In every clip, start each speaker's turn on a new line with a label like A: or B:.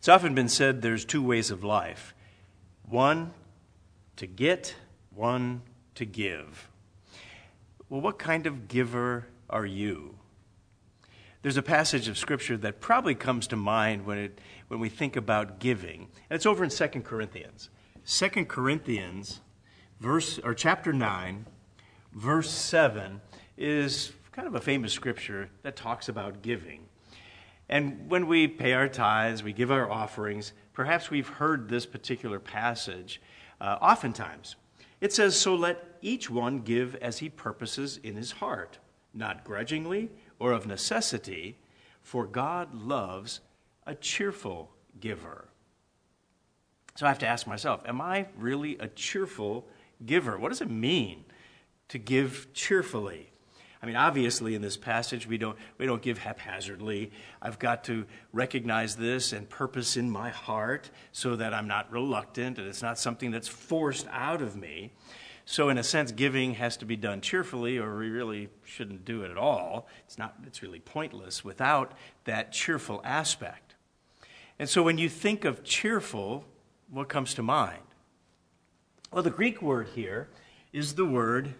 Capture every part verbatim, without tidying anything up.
A: It's often been said there's two ways of life. One to get, one to give. Well, what kind of giver are you? There's a passage of Scripture that probably comes to mind when it when we think about giving. And it's over in Second Corinthians. Second Corinthians, verse or chapter nine, verse seven, is kind of a famous scripture that talks about giving. And when we pay our tithes, we give our offerings, perhaps we've heard this particular passage uh, oftentimes. It says, "So let each one give as he purposes in his heart, not grudgingly or of necessity, for God loves a cheerful giver." So I have to ask myself, am I really a cheerful giver? What does it mean to give cheerfully? I mean, obviously in this passage, we don't we don't give haphazardly. I've got to recognize this and purpose in my heart so that I'm not reluctant and it's not something that's forced out of me. So in a sense, giving has to be done cheerfully, or we really shouldn't do it at all. It's not. It's really pointless without that cheerful aspect. And so when you think of cheerful, what comes to mind? Well, the Greek word here is the word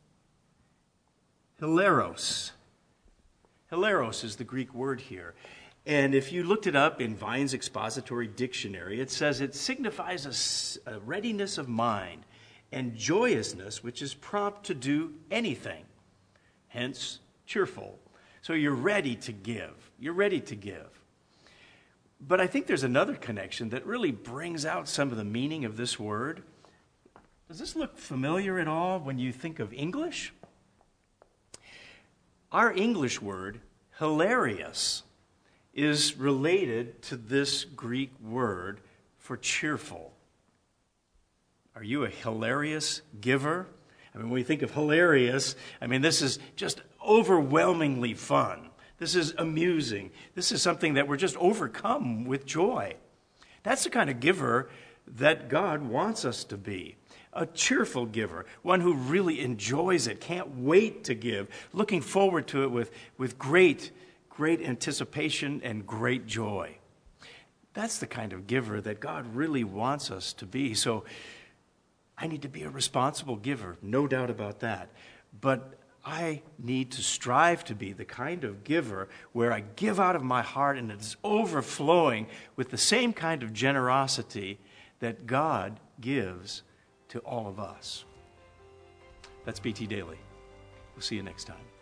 A: hilaros. Hilaros is the Greek word here. And if you looked it up in Vine's Expository Dictionary, it says it signifies a, a readiness of mind and joyousness, which is prompt to do anything, hence cheerful. So you're ready to give. You're ready to give. But I think there's another connection that really brings out some of the meaning of this word. Does this look familiar at all when you think of English? Our English word, hilarious, is related to this Greek word for cheerful. Are you a hilarious giver? I mean, when we think of hilarious, I mean, this is just overwhelmingly fun. This is amusing. This is something that we're just overcome with joy. That's the kind of giver that God wants us to be. A cheerful giver, one who really enjoys it, can't wait to give, looking forward to it with, with great, great anticipation and great joy. That's the kind of giver that God really wants us to be. So I need to be a responsible giver, no doubt about that. But I need to strive to be the kind of giver where I give out of my heart and it's overflowing with the same kind of generosity that God gives to all of us. That's B T Daily. We'll see you next time.